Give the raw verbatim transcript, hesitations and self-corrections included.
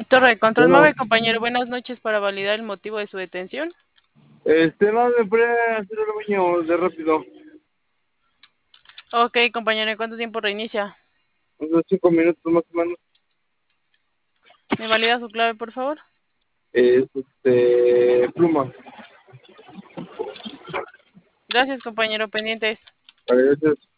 Torre de control Bueno, móvil, compañero, buenas noches para validar el motivo de su detención. este, no me puede hacer el baño de rápido. Ok, compañero, ¿en cuánto tiempo reinicia? Unos cinco minutos más o menos. ¿Me valida su clave, por favor? Es, este, pluma. Gracias, compañero, pendientes. Vale, gracias.